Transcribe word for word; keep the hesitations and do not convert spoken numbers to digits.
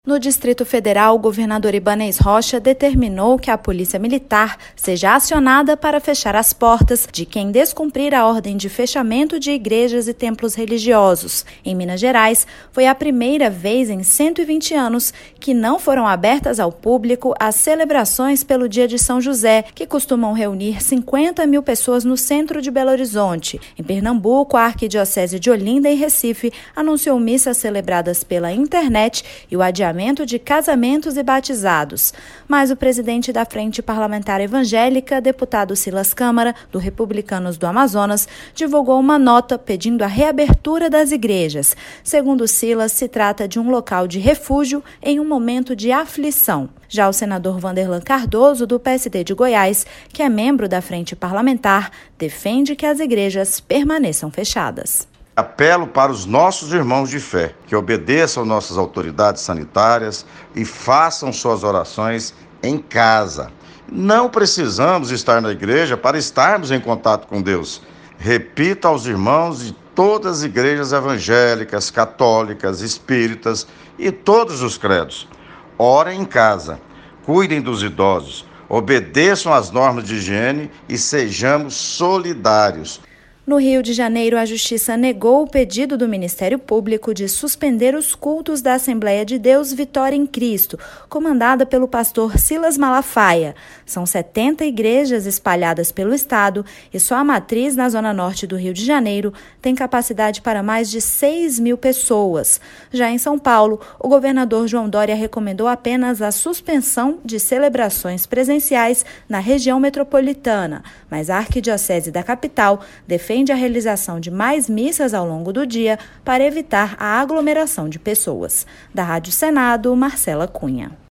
No Distrito Federal, o governador Ibanez Rocha determinou que a Polícia Militar seja acionada para fechar as portas de quem descumprir a ordem de fechamento de igrejas e templos religiosos. Em Minas Gerais, foi a primeira vez em cento e vinte anos que não foram abertas ao público as celebrações pelo Dia de São José, que costumam reunir cinquenta mil pessoas no centro de Belo Horizonte. Em Pernambuco, a Arquidiocese de Olinda e Recife anunciou missas celebradas pela internet e o adiamento de casamentos e batizados. Mas o presidente da Frente Parlamentar Evangélica, deputado Silas Câmara, do Republicanos do Amazonas, divulgou uma nota pedindo a reabertura das igrejas. Segundo Silas, se trata de um local de refúgio em um momento de aflição. Já o senador Wanderlan Cardoso, do P S D de Goiás, que é membro da Frente Parlamentar, defende que as igrejas permaneçam fechadas. Apelo para os nossos irmãos de fé, que obedeçam nossas autoridades sanitárias e façam suas orações em casa. Não precisamos estar na igreja para estarmos em contato com Deus. Repito aos irmãos de todas as igrejas evangélicas, católicas, espíritas e todos os credos. Orem em casa, cuidem dos idosos, obedeçam às normas de higiene e sejamos solidários. No Rio de Janeiro, a Justiça negou o pedido do Ministério Público de suspender os cultos da Assembleia de Deus Vitória em Cristo, comandada pelo pastor Silas Malafaia. São setenta igrejas espalhadas pelo estado e só a matriz, na zona norte do Rio de Janeiro, tem capacidade para mais de seis mil pessoas. Já em São Paulo, o governador João Dória recomendou apenas a suspensão de celebrações presenciais na região metropolitana, mas a Arquidiocese da capital defende defende a realização de mais missas ao longo do dia para evitar a aglomeração de pessoas. Da Rádio Senado, Marcela Cunha.